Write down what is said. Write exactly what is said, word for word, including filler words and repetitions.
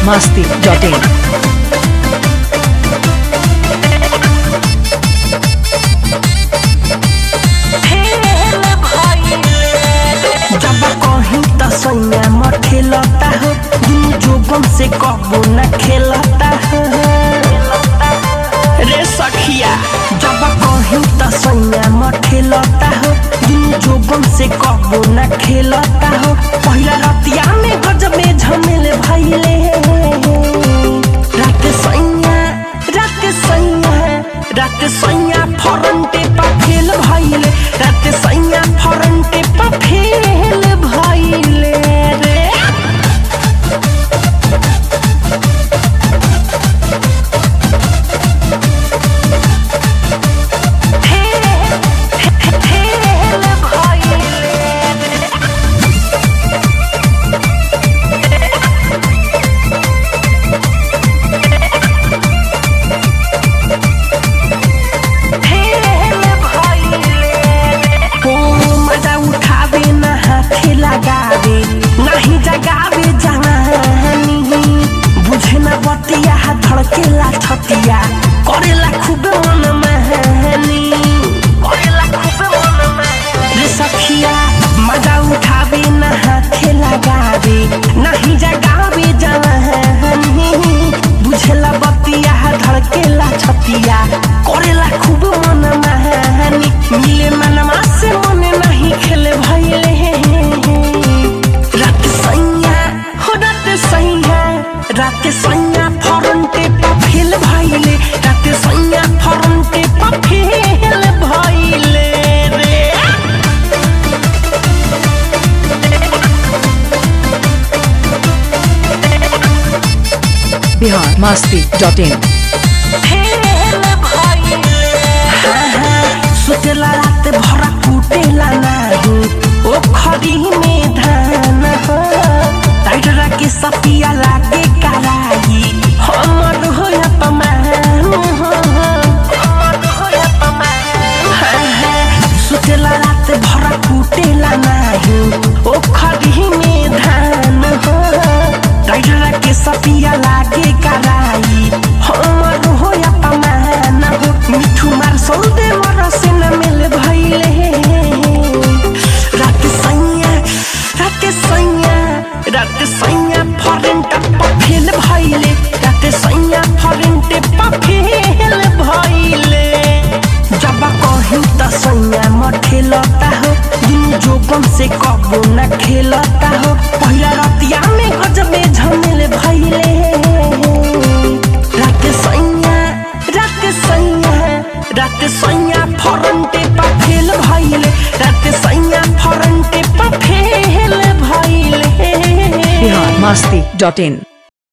masti dot in. जब कहीं तो सैया म खेलता हो जोबन से कबो न खेलता हो रे सखिया। जब कहीं तो सैया म खेलता हो जोबन से कबो न खेलता हो। पहला रतिया में गजब में झमेल भइले रात सैया रात सैया रात सैया फरंटे पा फेल भइले रात सैया फरंटे पा फेल भइले रे। नहीं जगावे जवानी बुझे न बतिया धड़केला छतिया करेला खूब मन महनी करेला खूब मन महनी रे सखिया। मजा उठावे न हाथे लगावे नहीं जगावे जवानी बुझेला बतिया धड़केला छतिया करेला खूब मन महनी। मिले मनवा से मन नहीं खेले भइले रात सैया फरंटे पा फेल भइले रात सैया फरंटे पा फेल भइले रे। Bihar masti dot in. सुतेला रात भरा कुटेला नाही ओ खरी में धान हो टाइटरा के सपिया लागे कराई हमर हो अपमान हो हमर हो अपमान। सुतेला रात भरा कुटेला नाही ओ खरी में धान हो टाइटरा के सपिया लागे कराई हमर हो अपमान हो। मिठू मार सोल दे से न मिल भइले रात सैया रात सैया रात सैया फरंटे पा फेल भइले रात सैया फरंटे पा फेल भइले। जब कहीं तो सैया म खेलता हो जोबन से कबो न खेलता हो। पहला रतिया में गजब में झमेल भइले रात सैया रात सैया रात सैया फरंटे पा फेल भइले रात सैया फरंटे पा फेल भइले। Bihar masti dot in.